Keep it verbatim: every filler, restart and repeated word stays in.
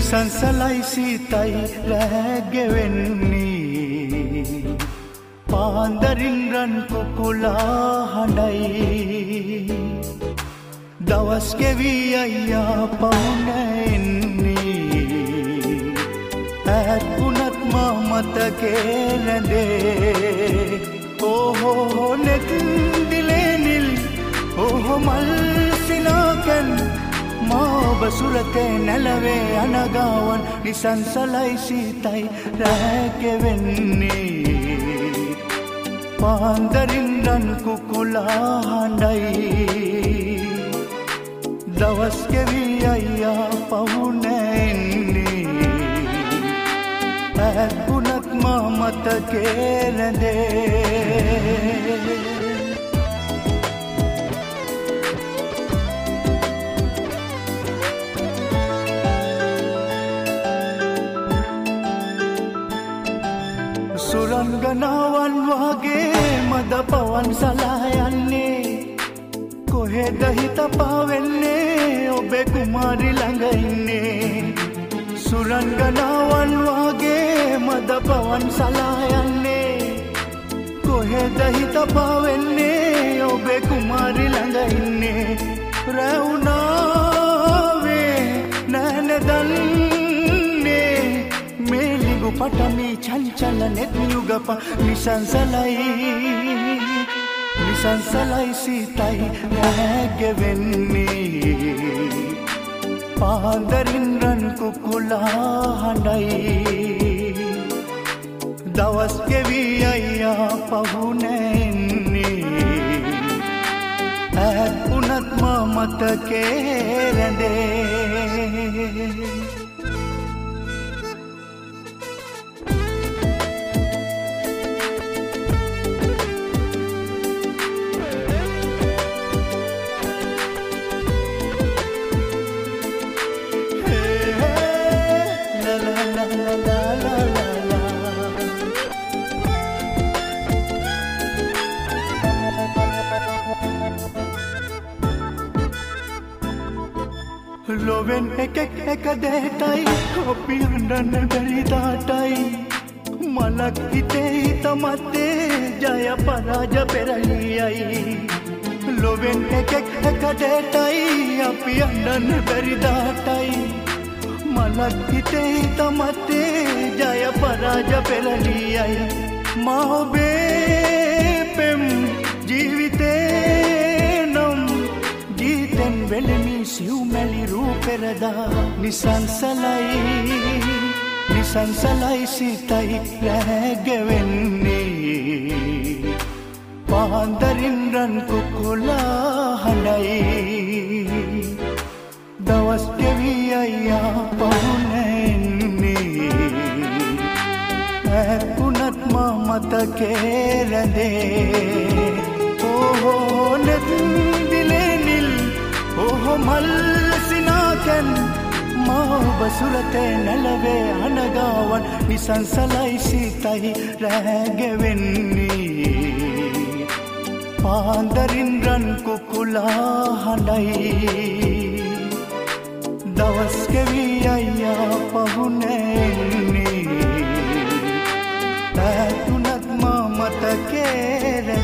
නිසංසලයි සීතයි රැගෙවෙන්නේ පාන්දරින් රන් කුකුලා හඬයි දවස් ගෙවී අයියා පවුනැන්නේ ඇත්කුණත් මා මතකේ රැඳේ ඕහෝ නෙතින්දිලේ නිල් ඕහෝ මල් සිනාකැන් මාබ සුරතේ නැලවේ අනගාවන් නිසංසලයි සීතයි රැගෙවෙන්නේ පාන්දරින් රන් කුකුලා හඬයි දවස් ගෙවී අයියා පවුනැන්නේ ඇත්කුණත් මා මතකේ රැඳේ සුරංගනාවන් වගේ මද පවන් සලා යන්නේ කොහෙද හිත පාවෙන්නේ ඔබේ කුමාරි ළඟ ඉන්නේ සුරංගනාවන් වගේ මද පවන් සලා යන්නේ කොහෙද හිත පාවෙන්නේ ඔබේ කුමාරි ළඟ ඉන්නේ රැවුනාවේ නැනදන්නේ මේලිගු පටමි චංචල නෙත්නියුගප නිසංසලයි නිසංසලයි සීතයි රැගෙවෙන්නේ පාන්දරින් රන් කුකුලා හඬයි දවස් ගෙවී අයියා පවුනැන්නේ ඇත්කුණත් මා මතකේ රැඳේ ලොවෙන් එකෙක් එක දෙටයි අපි හඬන්න බැරි දාටයි මලක් හිතේ හිත මතේ ජය පරාජ පෙරලියයි ලොවෙන් එකෙක් එක දෙටයි අපි හඬන්න බැරි දාටයි මලක් හිතේ හිත මතේ ජය පරාජ පෙරලියයි මා ඔබේ පෙම් ජීවිතේ නම් ගීතෙන් වෙලෙමි සිව්මැලි රූපෙරදා නිසංසලයි නිසංසලයි සීතයි රැගෙවෙන්නේ පාන්දරින් රන් කුකුලා හඬයි දවස් ගෙවී අයියා පවුනැන්නේ ඇත්කුණත් මා මතකේ රැඳේ ඕහෝ නෙත්දිලේ නිල් ඕහෝ මල් සිනාකැන් මාබ සුරතේ නැලවේ අනගාවන් නිසංසලයි සීතයි රැගෙවෙන්නේ පාන්දරින් රන් කුකුලා හඬයි දවස් ගෙවී අයියා පවුනැන්නේ ඇත්කුණත් මා මතකේ